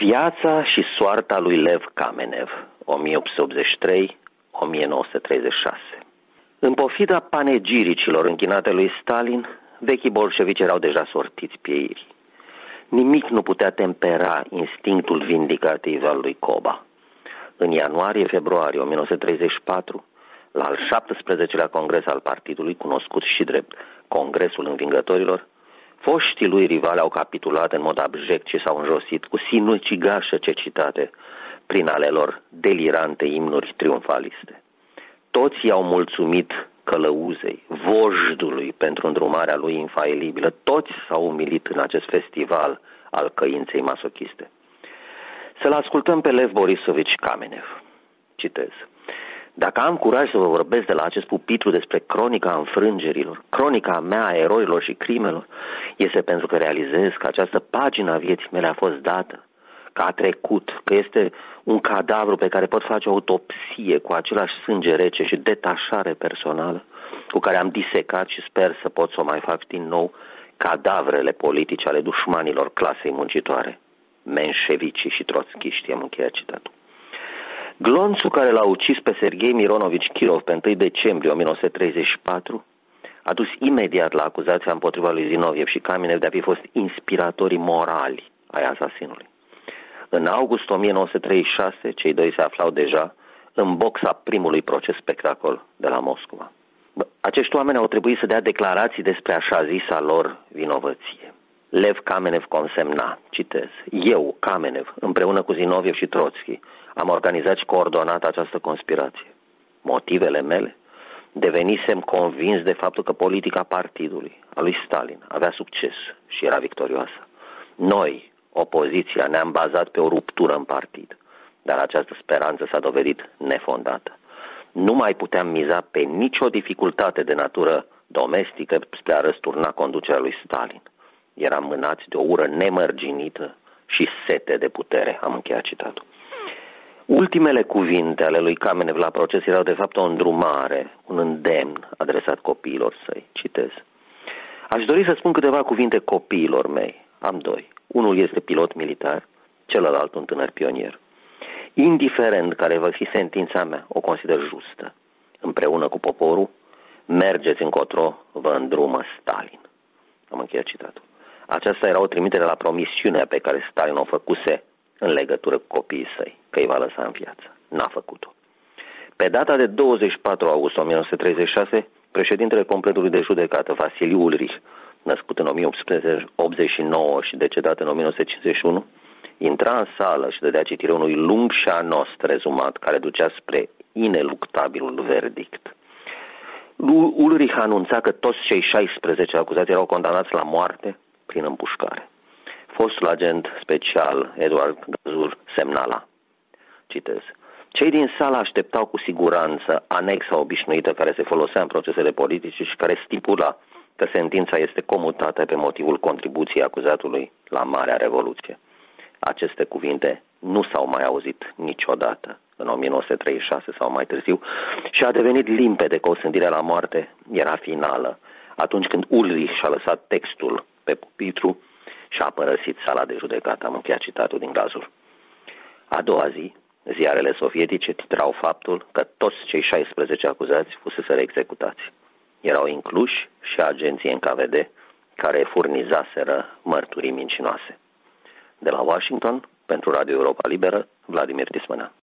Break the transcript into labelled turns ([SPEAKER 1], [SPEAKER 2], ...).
[SPEAKER 1] Viața și soarta lui Lev Kamenev, 1883-1936. În pofida panegiricilor închinate lui Stalin, vechii bolșevici erau deja sortiți pieirii. Nimic nu putea tempera instinctul vindicativ al lui Koba. În ianuarie-februarie 1934, la al 17-lea congres al partidului, cunoscut și drept Congresul Învingătorilor, foștii lui rivali au capitulat în mod abject și s-au înjosit cu sinucigașă cecitate prin ale lor delirante imnuri triumfaliste. Toți i-au mulțumit călăuzei, vojdului pentru îndrumarea lui infailibilă. Toți s-au umilit în acest festival al căinței masochiste. Să-l ascultăm pe Lev Borisovici Kamenev. Citez. Dacă am curaj să vă vorbesc de la acest pupitru despre cronica înfrângerilor, cronica mea a eroilor și crimelor, este pentru că realizez că această pagină a vieții mele a fost dată, că a trecut, că este un cadavru pe care pot face o autopsie cu același sânge rece și detașare personală, cu care am disecat și sper să pot să o mai fac din nou cadavrele politice ale dușmanilor clasei muncitoare, menșevicii și troțchiștii, am încheiat citatul. Glonțul care l-a ucis pe Serghei Mironovici Kirov pe 1 decembrie 1934 a dus imediat la acuzația împotriva lui Zinoviev și Kamenev de a fi fost inspiratorii morali ai asasinului. În august 1936, cei doi se aflau deja în boxa primului proces spectacol de la Moscova. Acești oameni au trebuit să dea declarații despre așa zisa lor vinovăție. Lev Kamenev consemna, citez, eu, Kamenev, împreună cu Zinoviev și Troțchi, am organizat și coordonat această conspirație. Motivele mele? Devenisem convins de faptul că politica partidului, a lui Stalin, avea succes și era victorioasă. Noi, opoziția, ne-am bazat pe o ruptură în partid, dar această speranță s-a dovedit nefondată. Nu mai puteam miza pe nicio dificultate de natură domestică spre a răsturna conducerea lui Stalin. Eram mânați de o ură nemărginită și sete de putere, am încheiat citatul. Ultimele cuvinte ale lui Kamenev la proces erau de fapt o îndrumare, un îndemn adresat copiilor săi. Citez. Aș dori să spun câteva cuvinte copiilor mei. Am doi. Unul este pilot militar, celălalt un tânăr pionier. Indiferent care va fi sentința mea, o consider justă. Împreună cu poporul, mergeți încotro, vă îndrumă Stalin. Am încheiat citatul. Aceasta era o trimitere la promisiunea pe care Stalin o făcuse în legătură cu copiii săi, că îi va lăsa în viață. N-a făcut-o. Pe data de 24 august 1936, președintele completului de judecată, Vasili Ulrich, născut în 1889 și decedat în 1951, intra în sală și dădea citire unui lung și anost rezumat care ducea spre ineluctabilul verdict. Ulrich anunța că toți cei 16 acuzați erau condamnați la moarte prin împușcare. Fostul agent special, Eduard Gazur, semna la. Citez. Cei din sală așteptau cu siguranță anexa obișnuită care se folosea în procesele politice și care stipula că sentința este comutată pe motivul contribuției acuzatului la Marea Revoluție. Aceste cuvinte nu s-au mai auzit niciodată în 1936 sau mai târziu și a devenit limpede că osândirea la moarte era finală atunci când Ulrich și-a lăsat textul pe pupitru și a părăsit sala de judecată. Am încheiat citatul din Gazur. A doua zi, ziarele sovietice titrau faptul că toți cei 16 acuzați fuseseră executați. Erau incluși și agenții NKVD care furnizaseră mărturii mincinoase. De la Washington, pentru Radio Europa Liberă, Vladimir Tismănea.